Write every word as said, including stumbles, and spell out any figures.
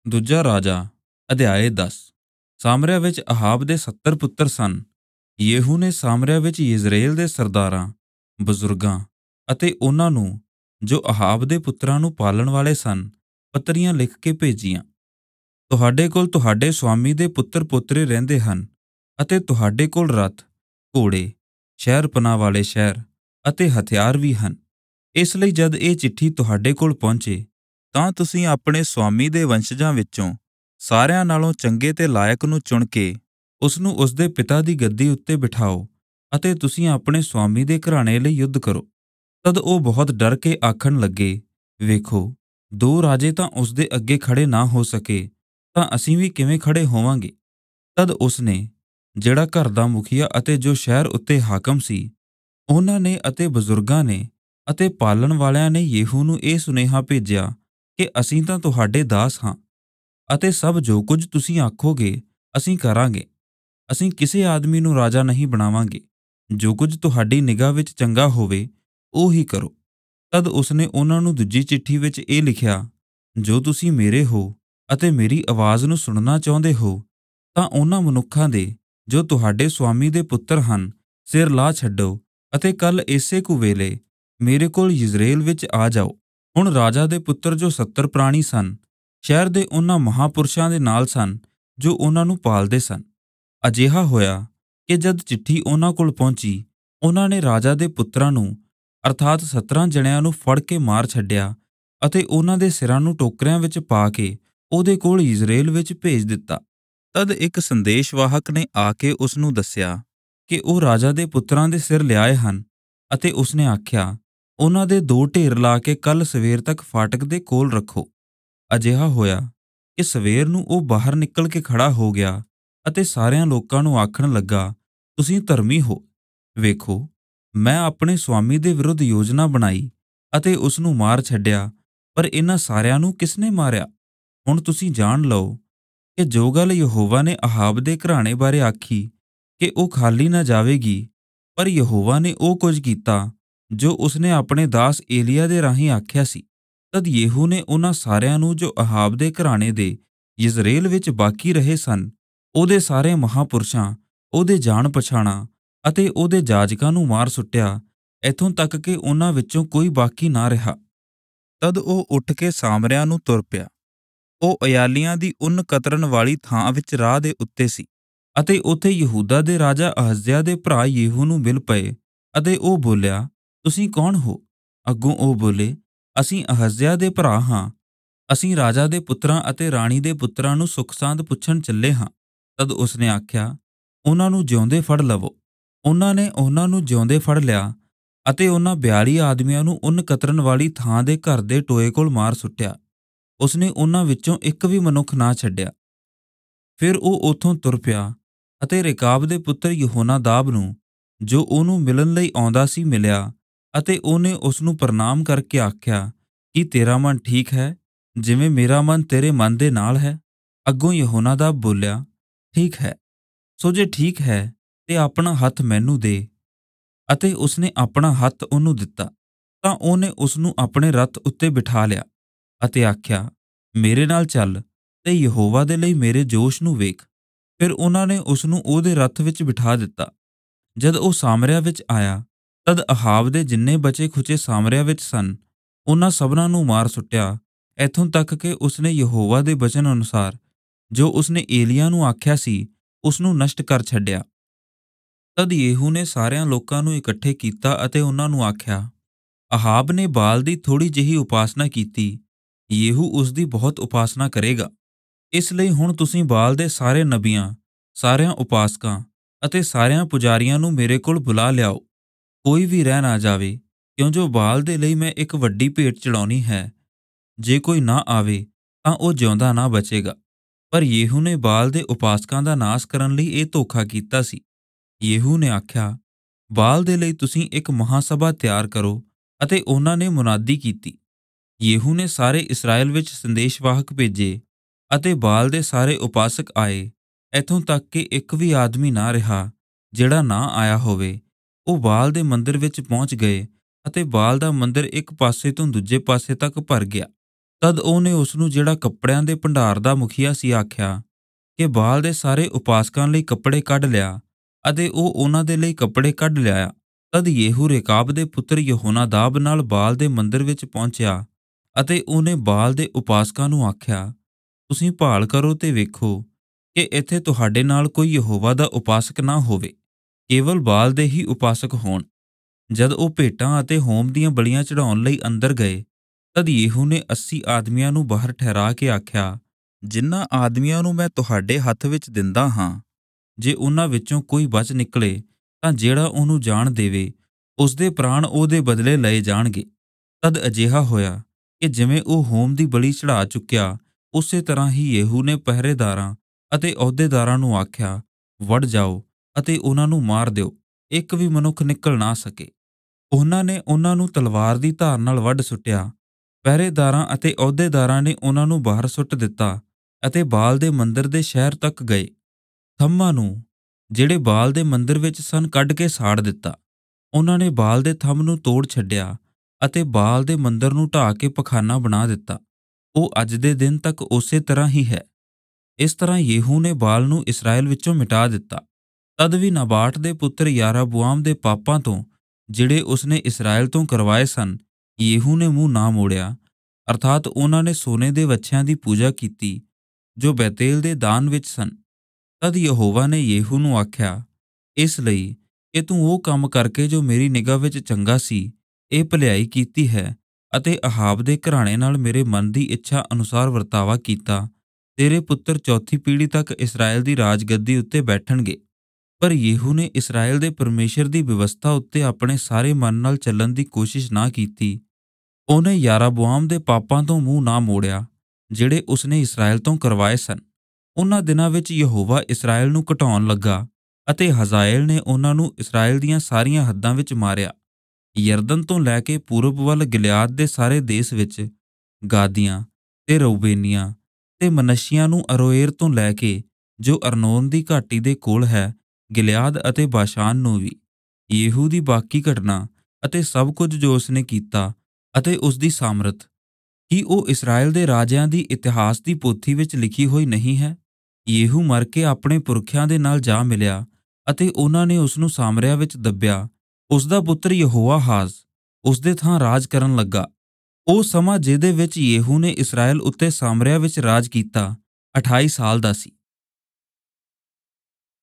ਦੂਜਾ ਰਾਜਾ ਅਧਿਆਇ ਦਸ। ਸਾਮਰਿਆ ਵਿੱਚ ਅਹਾਬ ਦੇ ਸੱਤਰ ਪੁੱਤਰ ਸਨ। ਯੇਹੂ ਨੇ ਸਾਮਰਿਆ ਵਿੱਚ ਯਿਜ਼ਰੇਲ ਦੇ ਸਰਦਾਰਾਂ, ਬਜ਼ੁਰਗਾਂ ਅਤੇ ਉਹਨਾਂ ਨੂੰ ਜੋ ਅਹਾਬ ਦੇ ਪੁੱਤਰਾਂ ਨੂੰ ਪਾਲਣ ਵਾਲੇ ਸਨ ਪੱਤਰੀਆਂ ਲਿਖ ਕੇ ਭੇਜੀਆਂ। ਤੁਹਾਡੇ ਕੋਲ ਤੁਹਾਡੇ ਸੁਆਮੀ ਦੇ ਪੁੱਤਰ ਪੋਤਰੇ ਰਹਿੰਦੇ ਹਨ ਅਤੇ ਤੁਹਾਡੇ ਕੋਲ ਰਥ, ਘੋੜੇ, ਸ਼ਹਿਰ ਪਨਾਹ ਵਾਲੇ ਸ਼ਹਿਰ ਅਤੇ ਹਥਿਆਰ ਵੀ ਹਨ। ਇਸ ਲਈ ਜਦ ਇਹ ਚਿੱਠੀ ਤੁਹਾਡੇ ਕੋਲ ਪਹੁੰਚੇ ਤਾਂ ਤੁਸੀਂ ਆਪਣੇ ਸੁਆਮੀ ਦੇ ਵੰਸ਼ਜਾਂ ਵਿੱਚੋਂ ਸਾਰਿਆਂ ਨਾਲੋਂ ਚੰਗੇ ਤੇ ਲਾਇਕ ਨੂੰ ਚੁਣ ਕੇ ਉਸਨੂੰ ਉਸਦੇ ਪਿਤਾ ਦੀ ਗੱਦੀ ਉੱਤੇ ਬਿਠਾਓ ਅਤੇ ਤੁਸੀਂ ਆਪਣੇ ਸੁਆਮੀ ਦੇ ਘਰਾਣੇ ਲਈ ਯੁੱਧ ਕਰੋ। ਤਦ ਉਹ ਬਹੁਤ ਡਰ ਕੇ ਆਖਣ ਲੱਗੇ, ਵੇਖੋ, ਦੋ ਰਾਜੇ ਤਾਂ ਉਸਦੇ ਅੱਗੇ ਖੜੇ ਨਾ ਹੋ ਸਕੇ ਤਾਂ ਅਸੀਂ ਵੀ ਕਿਵੇਂ ਖੜੇ ਹੋਵਾਂਗੇ। ਤਦ ਉਸਨੇ, ਜਿਹੜਾ ਘਰ ਦਾ ਮੁਖੀਆ ਅਤੇ ਜੋ ਸ਼ਹਿਰ ਉੱਤੇ ਹਾਕਮ ਸੀ, ਉਹਨਾਂ ਨੇ ਅਤੇ ਬਜ਼ੁਰਗਾਂ ਨੇ ਅਤੇ ਪਾਲਣ ਵਾਲਿਆਂ ਨੇ ਯੇਹੂ ਨੂੰ ਇਹ ਸੁਨੇਹਾ ਭੇਜਿਆ ਕਿ ਅਸੀਂ ਤਾਂ ਤੁਹਾਡੇ ਦਾਸ ਹਾਂ ਅਤੇ ਸਭ ਜੋ ਕੁਝ ਤੁਸੀਂ ਆਖੋਗੇ ਅਸੀਂ ਕਰਾਂਗੇ। ਅਸੀਂ ਕਿਸੇ ਆਦਮੀ ਨੂੰ ਰਾਜਾ ਨਹੀਂ ਬਣਾਵਾਂਗੇ। ਜੋ ਕੁਝ ਤੁਹਾਡੀ ਨਿਗਾਹ ਵਿੱਚ ਚੰਗਾ ਹੋਵੇ ਉਹ ਹੀ ਕਰੋ। ਤਦ ਉਸਨੇ ਉਹਨਾਂ ਨੂੰ ਦੂਜੀ ਚਿੱਠੀ ਵਿੱਚ ਇਹ ਲਿਖਿਆ, ਜੋ ਤੁਸੀਂ ਮੇਰੇ ਹੋ ਅਤੇ ਮੇਰੀ ਆਵਾਜ਼ ਨੂੰ ਸੁਣਨਾ ਚਾਹੁੰਦੇ ਹੋ ਤਾਂ ਉਹਨਾਂ ਮਨੁੱਖਾਂ ਦੇ ਜੋ ਤੁਹਾਡੇ ਸੁਆਮੀ ਦੇ ਪੁੱਤਰ ਹਨ ਸਿਰ ਲਾ ਛੱਡੋ ਅਤੇ ਕੱਲ ਇਸੇ ਕੁ ਵੇਲੇ ਮੇਰੇ ਕੋਲ ਯਿਜ਼ਰੇਲ ਵਿੱਚ ਆ ਜਾਓ। ਹੁਣ ਰਾਜਾ ਦੇ ਪੁੱਤਰ ਜੋ ਸੱਤਰ ਪ੍ਰਾਣੀ ਸਨ ਸ਼ਹਿਰ ਦੇ ਉਹਨਾਂ ਮਹਾਂਪੁਰਸ਼ਾਂ ਦੇ ਨਾਲ ਸਨ ਜੋ ਉਹਨਾਂ ਨੂੰ ਪਾਲਦੇ ਸਨ। ਅਜਿਹਾ ਹੋਇਆ ਕਿ ਜਦ ਚਿੱਠੀ ਉਹਨਾਂ ਕੋਲ ਪਹੁੰਚੀ ਉਹਨਾਂ ਨੇ ਰਾਜਾ ਦੇ ਪੁੱਤਰਾਂ ਨੂੰ ਅਰਥਾਤ ਸੱਤਰਾਂ ਜਣਿਆਂ ਨੂੰ ਫੜ ਕੇ ਮਾਰ ਛੱਡਿਆ ਅਤੇ ਉਹਨਾਂ ਦੇ ਸਿਰਾਂ ਨੂੰ ਟੋਕਰਿਆਂ ਵਿੱਚ ਪਾ ਕੇ ਉਹਦੇ ਕੋਲ ਯਿਜ਼ਰੇਲ ਵਿੱਚ ਭੇਜ ਦਿੱਤਾ। ਤਦ ਇੱਕ ਸੰਦੇਸ਼ਵਾਹਕ ਨੇ ਆ ਕੇ ਉਸ ਨੂੰ ਦੱਸਿਆ ਕਿ ਉਹ ਰਾਜਾ ਦੇ ਪੁੱਤਰਾਂ ਦੇ ਸਿਰ ਲਿਆਏ ਹਨ ਅਤੇ ਉਸਨੇ ਆਖਿਆ, ਉਹਨਾਂ ਦੇ ਦੋ ਢੇਰ ਲਾ ਕੇ ਕੱਲ ਸਵੇਰ ਤੱਕ ਫਾਟਕ ਦੇ ਕੋਲ ਰੱਖੋ। ਅਜਿਹਾ ਹੋਇਆ ਕਿ ਸਵੇਰ ਨੂੰ ਉਹ ਬਾਹਰ ਨਿਕਲ ਕੇ ਖੜਾ ਹੋ ਗਿਆ ਅਤੇ ਸਾਰਿਆਂ ਲੋਕਾਂ ਨੂੰ ਆਖਣ ਲੱਗਾ, ਤੁਸੀਂ ਧਰਮੀ ਹੋ। ਵੇਖੋ, ਮੈਂ ਆਪਣੇ ਸੁਆਮੀ ਦੇ ਵਿਰੁੱਧ ਯੋਜਨਾ ਬਣਾਈ ਅਤੇ ਉਸ ਨੂੰ ਮਾਰ ਛੱਡਿਆ, ਪਰ ਇਹਨਾਂ ਸਾਰਿਆਂ ਨੂੰ ਕਿਸਨੇ ਮਾਰਿਆ? ਹੁਣ ਤੁਸੀਂ ਜਾਣ ਲਓ ਕਿ ਜੋ ਗੱਲ ਯਹੋਵਾ ਨੇ ਅਹਾਬ ਦੇ ਘਰਾਣੇ ਬਾਰੇ ਆਖੀ ਕਿ ਉਹ ਖਾਲੀ ਨਾ ਜਾਵੇਗੀ, ਪਰ ਯਹੋਵਾ ਨੇ ਉਹ ਕੁਝ ਕੀਤਾ ਜੋ ਉਸਨੇ ਆਪਣੇ ਦਾਸ ਏਲੀਆ ਦੇ ਰਾਹੀਂ ਆਖਿਆ ਸੀ। ਤਦ ਯੇਹੂ ਨੇ ਉਹਨਾਂ ਸਾਰਿਆਂ ਨੂੰ ਜੋ ਅਹਾਬ ਦੇ ਘਰਾਣੇ ਦੇ ਯਿਜ਼ਰੇਲ ਵਿੱਚ ਬਾਕੀ ਰਹੇ ਸਨ, ਉਹਦੇ ਸਾਰੇ ਮਹਾਂਪੁਰਸ਼ਾਂ, ਉਹਦੇ ਜਾਣ ਪਛਾਣਾਂ ਅਤੇ ਉਹਦੇ ਜਾਜਕਾਂ ਨੂੰ ਮਾਰ ਸੁੱਟਿਆ, ਇੱਥੋਂ ਤੱਕ ਕਿ ਉਹਨਾਂ ਵਿੱਚੋਂ ਕੋਈ ਬਾਕੀ ਨਾ ਰਿਹਾ। ਤਦ ਉਹ ਉੱਠ ਕੇ ਸਾਮਰਿਆ ਨੂੰ ਤੁਰ ਪਿਆ। ਉਹ ਅਯਾਲੀਆਂ ਦੀ ਉੱਨ ਕਤਰਨ ਵਾਲੀ ਥਾਂ ਵਿੱਚ ਰਾਹ ਦੇ ਉੱਤੇ ਸੀ ਅਤੇ ਉੱਥੇ ਯਹੂਦਾ ਦੇ ਰਾਜਾ ਅਹਜ਼ਿਆ ਦੇ ਭਰਾ ਯੇਹੂ ਨੂੰ ਮਿਲ ਪਏ ਅਤੇ ਉਹ ਬੋਲਿਆ, ਤੁਸੀਂ ਕੌਣ ਹੋ? ਅੱਗੋਂ ਉਹ ਬੋਲੇ, ਅਸੀਂ ਅਹਜ਼ਿਆ ਦੇ ਭਰਾ ਹਾਂ। ਅਸੀਂ ਰਾਜਾ ਦੇ ਪੁੱਤਰਾਂ ਅਤੇ ਰਾਣੀ ਦੇ ਪੁੱਤਰਾਂ ਨੂੰ ਸੁੱਖ ਸਾਂਦ ਪੁੱਛਣ ਚੱਲੇ ਹਾਂ। ਤਦ ਉਸਨੇ ਆਖਿਆ, ਉਹਨਾਂ ਨੂੰ ਜਿਉਂਦੇ ਫੜ ਲਵੋ। ਉਹਨਾਂ ਨੇ ਉਹਨਾਂ ਨੂੰ ਜਿਉਂਦੇ ਫੜ ਲਿਆ ਅਤੇ ਉਹਨਾਂ ਬਿਆਲੀ ਆਦਮੀਆਂ ਨੂੰ ਉੱਨ ਕਤਰਨ ਵਾਲੀ ਥਾਂ ਦੇ ਘਰ ਦੇ ਟੋਏ ਕੋਲ ਮਾਰ ਸੁੱਟਿਆ। ਉਸਨੇ ਉਹਨਾਂ ਵਿੱਚੋਂ ਇੱਕ ਵੀ ਮਨੁੱਖ ਨਾ ਛੱਡਿਆ। ਫਿਰ ਉਹ ਉੱਥੋਂ ਤੁਰ ਪਿਆ ਅਤੇ ਰੇਕਾਬ ਦੇ ਪੁੱਤਰ ਯਹੋਨਾਦਾਬ ਨੂੰ, ਜੋ ਉਹਨੂੰ ਮਿਲਣ ਲਈ ਆਉਂਦਾ ਸੀ, ਮਿਲਿਆ ਅਤੇ ਉਹਨੇ ਉਸ ਨੂੰ ਪ੍ਰਣਾਮ ਕਰਕੇ ਆਖਿਆ, ਕੀ ਤੇਰਾ ਮਨ ਠੀਕ ਹੈ, ਜਿਵੇਂ ਮੇਰਾ ਮਨ ਤੇਰੇ ਮਨ ਦੇ ਨਾਲ ਹੈ? ਅੱਗੋਂ ਯਹੋਨਾਦਾਬ ਬੋਲਿਆ, ਠੀਕ ਹੈ। ਸੋ ਜੇ ਠੀਕ ਹੈ ਤੇ ਆਪਣਾ ਹੱਥ ਮੈਨੂੰ ਦੇ। ਅਤੇ ਉਸਨੇ ਆਪਣਾ ਹੱਥ ਉਹਨੂੰ ਦਿੱਤਾ ਤਾਂ ਉਹਨੇ ਉਸ ਨੂੰ ਆਪਣੇ ਰਥ ਉੱਤੇ ਬਿਠਾ ਲਿਆ ਅਤੇ ਆਖਿਆ, ਮੇਰੇ ਨਾਲ ਚੱਲ ਤੇ ਯਹੋਵਾ ਦੇ ਲਈ ਮੇਰੇ ਜੋਸ਼ ਨੂੰ ਵੇਖ। ਫਿਰ ਉਹਨਾਂ ਨੇ ਉਸ ਨੂੰ ਉਹਦੇ ਰਥ ਵਿੱਚ ਬਿਠਾ ਦਿੱਤਾ। ਜਦ ਉਹ ਸਾਮਰਿਆ ਵਿੱਚ ਆਇਆ ਤਦ ਅਹਾਬ ਦੇ ਜਿੰਨੇ ਬਚੇ ਖੁਚੇ ਸਾਮਰਿਆ ਵਿੱਚ ਸਨ ਉਹਨਾਂ ਸਭਨਾਂ ਨੂੰ ਮਾਰ ਸੁੱਟਿਆ, ਇੱਥੋਂ ਤੱਕ ਕਿ ਉਸਨੇ ਯਹੋਵਾ ਦੇ ਬਚਨ ਅਨੁਸਾਰ ਜੋ ਉਸਨੇ ਏਲੀਆ ਨੂੰ ਆਖਿਆ ਸੀ ਉਸ ਨੂੰ ਨਸ਼ਟ ਕਰ ਛੱਡਿਆ। ਤਦ ਯੇਹੂ ਨੇ ਸਾਰਿਆਂ ਲੋਕਾਂ ਨੂੰ ਇਕੱਠੇ ਕੀਤਾ ਅਤੇ ਉਹਨਾਂ ਨੂੰ ਆਖਿਆ, ਅਹਾਬ ਨੇ ਬਾਲ ਦੀ ਥੋੜ੍ਹੀ ਜਿਹੀ ਉਪਾਸਨਾ ਕੀਤੀ, ਯੇਹੂ ਉਸ ਦੀ ਬਹੁਤ ਉਪਾਸਨਾ ਕਰੇਗਾ। ਇਸ ਲਈ ਹੁਣ ਤੁਸੀਂ ਬਾਲ ਦੇ ਸਾਰੇ ਨਬੀਆਂ, ਸਾਰਿਆਂ ਉਪਾਸਕਾਂ ਅਤੇ ਸਾਰਿਆਂ ਪੁਜਾਰੀਆਂ ਨੂੰ ਮੇਰੇ ਕੋਲ ਬੁਲਾ ਲਿਆਓ। ਕੋਈ ਵੀ ਰਹਿ ਨਾ ਜਾਵੇ, ਕਿਉਂ ਜੋ ਬਾਲ ਦੇ ਲਈ ਮੈਂ ਇੱਕ ਵੱਡੀ ਭੇਟ ਚੜਾਉਣੀ ਹੈ। ਜੇ ਕੋਈ ਨਾ ਆਵੇ ਤਾਂ ਉਹ ਜਿਉਂਦਾ ਨਾ ਬਚੇਗਾ। ਪਰ ਯੇਹੂ ਨੇ ਬਾਲ ਦੇ ਉਪਾਸਕਾਂ ਦਾ ਨਾਸ ਕਰਨ ਲਈ ਇਹ ਧੋਖਾ ਕੀਤਾ ਸੀ। ਯੇਹੂ ਨੇ ਆਖਿਆ, ਬਾਲ ਦੇ ਲਈ ਤੁਸੀਂ ਇੱਕ ਮਹਾਸਭਾ ਤਿਆਰ ਕਰੋ ਅਤੇ ਉਹਨਾਂ ਨੇ ਮੁਨਾਦੀ ਕੀਤੀ। ਯੇਹੂ ਨੇ ਸਾਰੇ ਇਸਰਾਏਲ ਵਿੱਚ ਸੰਦੇਸ਼ਵਾਹਕ ਭੇਜੇ ਅਤੇ ਬਾਲ ਦੇ ਸਾਰੇ ਉਪਾਸਕ ਆਏ, ਇੱਥੋਂ ਤੱਕ ਕਿ ਇੱਕ ਵੀ ਆਦਮੀ ਨਾ ਰਿਹਾ ਜਿਹੜਾ ਨਾ ਆਇਆ ਹੋਵੇ। ਉਹ ਬਾਲ ਦੇ ਮੰਦਿਰ ਵਿੱਚ ਪਹੁੰਚ ਗਏ ਅਤੇ ਬਾਲ ਦਾ ਮੰਦਿਰ ਇੱਕ ਪਾਸੇ ਤੋਂ ਦੂਜੇ ਪਾਸੇ ਤੱਕ ਭਰ ਗਿਆ। ਤਦ ਉਹਨੇ ਉਸ ਨੂੰ, ਜਿਹੜਾ ਕੱਪੜਿਆਂ ਦੇ ਭੰਡਾਰ ਦਾ ਮੁਖੀਆ ਸੀ, ਆਖਿਆ ਕਿ ਬਾਲ ਦੇ ਸਾਰੇ ਉਪਾਸਕਾਂ ਲਈ ਕੱਪੜੇ ਕੱਢ ਲਿਆ, ਅਤੇ ਉਹ ਉਹਨਾਂ ਦੇ ਲਈ ਕੱਪੜੇ ਕੱਢ ਲਿਆਇਆ। ਤਦ ਯੇਹੂ ਰੇਕਾਬ ਦੇ ਪੁੱਤਰ ਯਹੋਨਾਦਾਬ ਨਾਲ ਬਾਲ ਦੇ ਮੰਦਰ ਵਿੱਚ ਪਹੁੰਚਿਆ, ਅਤੇ ਉਹਨੇ ਬਾਲ ਦੇ ਉਪਾਸਕਾਂ ਨੂੰ ਆਖਿਆ, ਤੁਸੀਂ ਭਾਲ ਕਰੋ ਤੇ ਵੇਖੋ ਕਿ ਇੱਥੇ ਤੁਹਾਡੇ ਨਾਲ ਕੋਈ ਯਹੋਵਾ ਦਾ ਉਪਾਸਕ ਨਾ ਹੋਵੇ, ਕੇਵਲ ਬਾਲ ਦੇ ਹੀ ਉਪਾਸਕ ਹੋਣ। ਜਦ ਉਹ ਭੇਟਾਂ ਅਤੇ ਹੋਮ ਦੀਆਂ ਬਲੀਆਂ ਚੜਾਉਣ ਲਈ ਅੰਦਰ ਗਏ, ਤਦ ਯੇਹੂ ਨੇ ਅੱਸੀ ਆਦਮੀਆਂ ਨੂੰ ਬਾਹਰ ਠਹਿਰਾ ਕੇ ਆਖਿਆ, ਜਿਨ੍ਹਾਂ ਆਦਮੀਆਂ ਨੂੰ ਮੈਂ ਤੁਹਾਡੇ ਹੱਥ ਵਿੱਚ ਦਿੰਦਾ ਹਾਂ, ਜੇ ਉਹਨਾਂ ਵਿੱਚੋਂ ਕੋਈ ਬਚ ਨਿਕਲੇ ਤਾਂ ਜਿਹੜਾ ਉਹਨੂੰ ਜਾਣ ਦੇਵੇ, ਉਸਦੇ ਪ੍ਰਾਣ ਉਹਦੇ ਬਦਲੇ ਲਏ ਜਾਣਗੇ। ਤਦ ਅਜਿਹਾ ਹੋਇਆ ਕਿ ਜਿਵੇਂ ਉਹ ਹੋਮ ਦੀ ਬਲੀ ਚੜ੍ਹਾ ਚੁੱਕਿਆ, ਉਸੇ ਤਰ੍ਹਾਂ ਹੀ ਯੇਹੂ ਨੇ ਪਹਿਰੇਦਾਰਾਂ ਅਤੇ ਅਹੁਦੇਦਾਰਾਂ ਨੂੰ ਆਖਿਆ, ਵੜ ਜਾਓ ਅਤੇ ਉਹਨਾਂ ਨੂੰ ਮਾਰ ਦਿਓ, ਇੱਕ ਵੀ ਮਨੁੱਖ ਨਿਕਲ ਨਾ ਸਕੇ। ਉਹਨਾਂ ਨੇ ਉਹਨਾਂ ਨੂੰ ਤਲਵਾਰ ਦੀ ਧਾਰ ਨਾਲ ਵੱਢ ਸੁੱਟਿਆ। ਪਹਿਰੇਦਾਰਾਂ ਅਤੇ ਅਹੁਦੇਦਾਰਾਂ ਨੇ ਉਹਨਾਂ ਨੂੰ ਬਾਹਰ ਸੁੱਟ ਦਿੱਤਾ ਅਤੇ ਬਾਲ ਦੇ ਮੰਦਰ ਦੇ ਸ਼ਹਿਰ ਤੱਕ ਗਏ। ਥੰਮਾਂ ਨੂੰ, ਜਿਹੜੇ ਬਾਲ ਦੇ ਮੰਦਰ ਵਿੱਚ ਸਨ, ਕੱਢ ਕੇ ਸਾੜ ਦਿੱਤਾ। ਉਹਨਾਂ ਨੇ ਬਾਲ ਦੇ ਥੰਮ ਨੂੰ ਤੋੜ ਛੱਡਿਆ ਅਤੇ ਬਾਲ ਦੇ ਮੰਦਰ ਨੂੰ ਢਾਹ ਕੇ ਪਖਾਨਾ ਬਣਾ ਦਿੱਤਾ। ਉਹ ਅੱਜ ਦੇ ਦਿਨ ਤੱਕ ਉਸੇ ਤਰ੍ਹਾਂ ਹੀ ਹੈ। ਇਸ ਤਰ੍ਹਾਂ ਯੇਹੂ ਨੇ ਬਾਲ ਨੂੰ ਇਸਰਾਏਲ ਵਿੱਚੋਂ ਮਿਟਾ ਦਿੱਤਾ। ਤਦ ਵੀ ਨਬਾਟ ਦੇ ਪੁੱਤਰ ਯਾਰਾਬੁਆਮ ਦੇ ਪਾਪਾਂ ਤੋਂ, ਜਿਹੜੇ ਉਸਨੇ ਇਸਰਾਏਲ ਤੋਂ ਕਰਵਾਏ ਸਨ, ਯੇਹੂ ਨੇ ਮੂੰਹ ਨਾ ਮੋੜਿਆ। ਅਰਥਾਤ ਉਹਨਾਂ ਨੇ ਸੋਨੇ ਦੇ ਵੱਛਿਆਂ ਦੀ ਪੂਜਾ ਕੀਤੀ ਜੋ ਬੈਤੇਲ ਦੇ ਦਾਨ ਵਿੱਚ ਸਨ। ਤਦ ਯਹੋਵਾ ਨੇ ਯੇਹੂ ਨੂੰ ਆਖਿਆ, ਇਸ ਲਈ ਕਿ ਤੂੰ ਉਹ ਕੰਮ ਕਰਕੇ ਜੋ ਮੇਰੀ ਨਿਗਾਹ ਵਿੱਚ ਚੰਗਾ ਸੀ, ਇਹ ਭਲਾਈ ਕੀਤੀ ਹੈ ਅਤੇ ਅਹਾਬ ਦੇ ਘਰਾਣੇ ਨਾਲ ਮੇਰੇ ਮਨ ਦੀ ਇੱਛਾ ਅਨੁਸਾਰ ਵਰਤਾਵਾ ਕੀਤਾ, ਤੇਰੇ ਪੁੱਤਰ ਚੌਥੀ ਪੀੜ੍ਹੀ ਤੱਕ ਇਸਰਾਏਲ ਦੀ ਰਾਜਗੱਦੀ ਉੱਤੇ ਬੈਠਣਗੇ। ਪਰ ਯੇਹੂ ਨੇ ਇਸਰਾਏਲ ਦੇ ਪਰਮੇਸ਼ਰ ਦੀ ਵਿਵਸਥਾ ਉੱਤੇ ਆਪਣੇ ਸਾਰੇ ਮਨ ਨਾਲ ਚੱਲਣ ਦੀ ਕੋਸ਼ਿਸ਼ ਨਾ ਕੀਤੀ। ਉਹਨੇ ਯਾਰਾਬੁਆਮ ਦੇ ਪਾਪਾਂ ਤੋਂ ਮੂੰਹ ਨਾ ਮੋੜਿਆ, ਜਿਹੜੇ ਉਸਨੇ ਇਸਰਾਏਲ ਤੋਂ ਕਰਵਾਏ ਸਨ। ਉਹਨਾਂ ਦਿਨਾਂ ਵਿੱਚ ਯਹੋਵਾ ਇਸਰਾਏਲ ਨੂੰ ਘਟਾਉਣ ਲੱਗਾ ਅਤੇ ਹਜ਼ਾਏਲ ਨੇ ਉਹਨਾਂ ਨੂੰ ਇਸਰਾਏਲ ਦੀਆਂ ਸਾਰੀਆਂ ਹੱਦਾਂ ਵਿੱਚ ਮਾਰਿਆ। ਯਰਦਨ ਤੋਂ ਲੈ ਕੇ ਪੂਰਬ ਵੱਲ ਗਿਲਿਆਦ ਦੇ ਸਾਰੇ ਦੇਸ਼ ਵਿੱਚ, ਗਾਦੀਆਂ ਤੇ ਰਊਬੇਨੀਆਂ ਤੇ ਮਨਸ਼ੀਆਂ ਨੂੰ, ਅਰੋਏਰ ਤੋਂ ਲੈ ਕੇ ਜੋ ਅਰਨੋਨ ਦੀ ਘਾਟੀ ਦੇ ਕੋਲ ਹੈ, ਗਿਲਿਆਦ ਅਤੇ ਬਾਸ਼ਾਨ ਨੂੰ ਵੀ। ਯੇਹੂ ਦੀ ਬਾਕੀ ਘਟਨਾ ਅਤੇ ਸਭ ਕੁਝ ਜੋ ਉਸਨੇ ਕੀਤਾ ਅਤੇ ਉਸ ਦੀ ਸਾਮਰਥ, ਕੀ ਉਹ ਇਸਰਾਏਲ ਦੇ ਰਾਜਿਆਂ ਦੀ ਇਤਿਹਾਸ ਦੀ ਪੋਥੀ ਵਿੱਚ ਲਿਖੀ ਹੋਈ ਨਹੀਂ ਹੈ? ਯੇਹੂ ਮਰ ਕੇ ਆਪਣੇ ਪੁਰਖਿਆਂ ਦੇ ਨਾਲ ਜਾ ਮਿਲਿਆ ਅਤੇ ਉਹਨਾਂ ਨੇ ਉਸ ਨੂੰ ਸਾਮਰਿਆ ਵਿੱਚ ਦੱਬਿਆ। ਉਸ ਦਾ ਪੁੱਤਰ ਯਹੋਆਹਾਜ਼ ਉਸ ਦੇ ਥਾਂ ਰਾਜ ਕਰਨ ਲੱਗਾ। ਉਹ ਸਮਾਂ ਜਿਹਦੇ ਵਿੱਚ ਯੇਹੂ ਨੇ ਇਸਰਾਏਲ ਉੱਤੇ ਸਾਮਰਿਆ ਵਿੱਚ ਰਾਜ ਕੀਤਾ, ਅਠਾਈ ਸਾਲ ਦਾ ਸੀ।